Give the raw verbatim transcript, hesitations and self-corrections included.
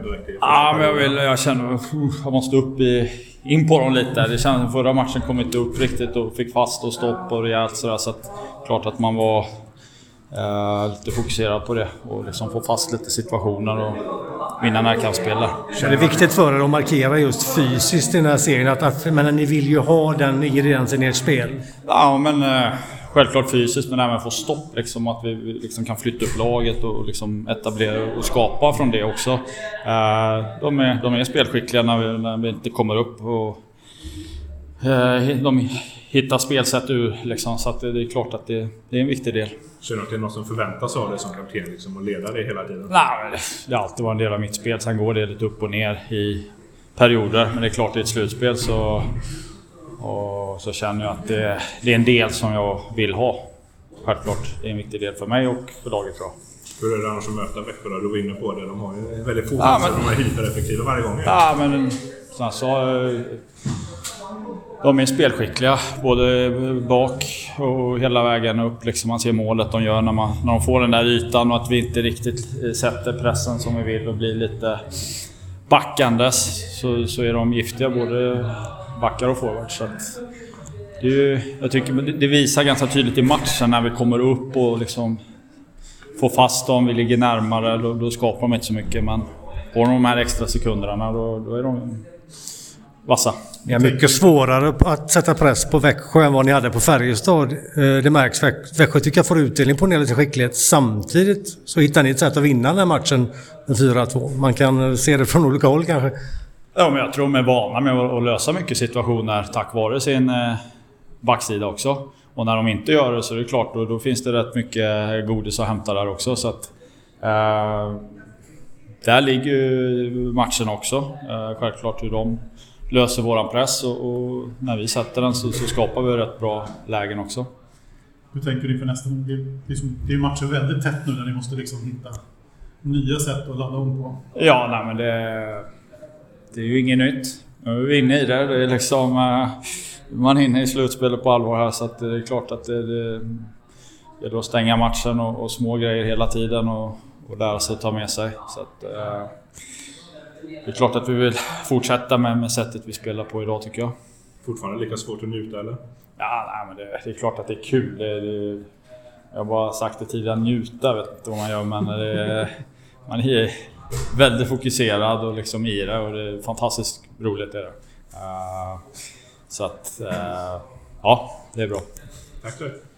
direkt? Ja, men jag, vill, jag känner att jag måste upp i, in på dem lite. Det känns som förra matchen kom inte upp riktigt och fick fast och stopp och rejält sådär. Så att klart att man var eh, lite fokuserad på det och liksom få fast lite situationer och vinna närkampsspel där. Så är det viktigt för er att markera just fysiskt i den här serien? Att, att, men ni vill ju ha den ingrediensen i ert spel. Ja, men eh, självklart fysiskt, men även få stopp. Liksom, att vi liksom kan flytta upp laget och liksom etablera och skapa från det också. Eh, de, är, de är spelskickliga när vi, när vi inte kommer upp. Och, eh, de hittar spelsätt ur. Liksom, så att det, det är klart att det, det är en viktig del. Känner du att det är något som förväntas av dig som kapten liksom, och leda dig hela tiden? Nej, det har alltid varit en del av mitt spel. Sen går det lite upp och ner i perioder. Men det är klart att i ett slutspel så, och så känner jag att det, det är en del som jag vill ha. Självklart, det är en viktig del för mig och för laget. Bra. Hur är det annars att möta Växjö? Du var inne på det. De har ju väldigt få chanser. Ja, de är hypereffektiva varje gång. Ja, men som jag sa, de är spelskickliga både bak och hela vägen upp. Liksom man ser målet de gör när, man, när de får den där ytan och att vi inte riktigt sätter pressen som vi vill och blir lite backandes, så, så är de giftiga både backar och forward. Så att det, är ju, jag tycker det visar ganska tydligt i matchen när vi kommer upp och liksom får fast dem, vi ligger närmare, då, då skapar de inte så mycket, men får de här extra sekunderna då, då är de vassa. Det är mycket svårare att sätta press på Växjö än vad ni hade på Färjestad. Det märks. Växjö tycker jag får utdelning på en del skicklighet. Samtidigt så hittar ni ett sätt att vinna den här matchen med fyra två. Man kan se det från olika håll kanske. Ja, men jag tror de är vana med att lösa mycket situationer tack vare sin backsida också. Och när de inte gör det så är det klart, då, då finns det rätt mycket godis att hämta där också. Så att, eh, där ligger ju matchen också. Eh, självklart hur de löser våran press och, och när vi sätter den så, så skapar vi rätt bra lägen också. Hur tänker du för nästa gång? Det är, det är, det är matcher väldigt tätt nu där ni måste liksom hitta nya sätt att ladda om på. Ja, nej, men det, det är ju inget nytt. Vi är inne i det. Det är liksom, man är inne i slutspelet på allvar här, så att det är klart att det, det, det är då stänga matchen och, och små grejer hela tiden och, och lära sig att ta med sig. Så att, det är klart att vi vill fortsätta med, med sättet vi spelar på idag, tycker jag. Fortfarande lika svårt att njuta, eller? Ja, nej, men det, det är klart att det är kul. Det, det, jag har bara sagt det tidigare, njuta, vet inte vad man gör, men det, man är väldigt fokuserad och liksom i det, och det är fantastiskt roligt. Det är det. Uh, så att, uh, ja, det är bra. Tack så.